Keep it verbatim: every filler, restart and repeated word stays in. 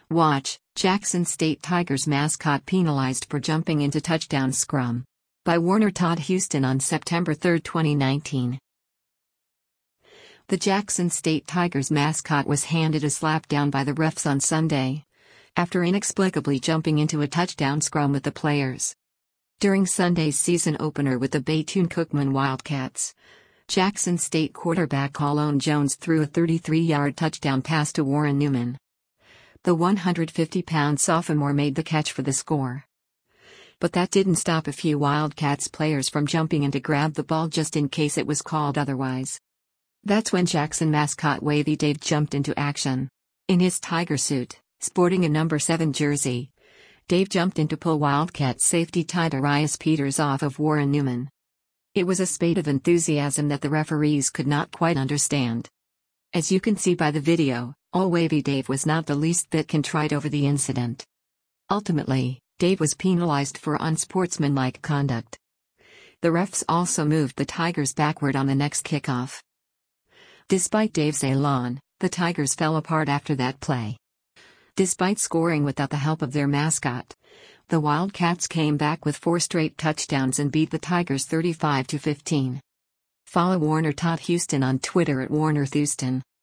Watch, Jackson State Tigers mascot penalized for jumping into touchdown scrum. By Warner Todd Houston on September third, twenty nineteen. The Jackson State Tigers mascot was handed a slapdown by the refs on Sunday, after inexplicably jumping into a touchdown scrum with the players. During Sunday's season opener with the Bethune-Cookman Wildcats, Jackson State quarterback Colon Jones threw a thirty-three-yard touchdown pass to Warren Newman. The one hundred fifty pound sophomore made the catch for the score. But that didn't stop a few Wildcats players from jumping in to grab the ball just in case it was called otherwise. That's when Jackson mascot Wavy Dave jumped into action. In his Tiger suit, sporting a number seven jersey, Dave jumped in to pull Wildcat safety Tydarius Peters off of Warren Newman. It was a spate of enthusiasm that the referees could not quite understand. As you can see by the video, All Wavy Dave was not the least bit contrite over the incident. Ultimately, Dave was penalized for unsportsmanlike conduct. The refs also moved the Tigers backward on the next kickoff. Despite Dave's elan, the Tigers fell apart after that play. Despite scoring without the help of their mascot, the Wildcats came back with four straight touchdowns and beat the Tigers thirty-five to fifteen. Follow Warner Todd Houston on Twitter at Warner Houston.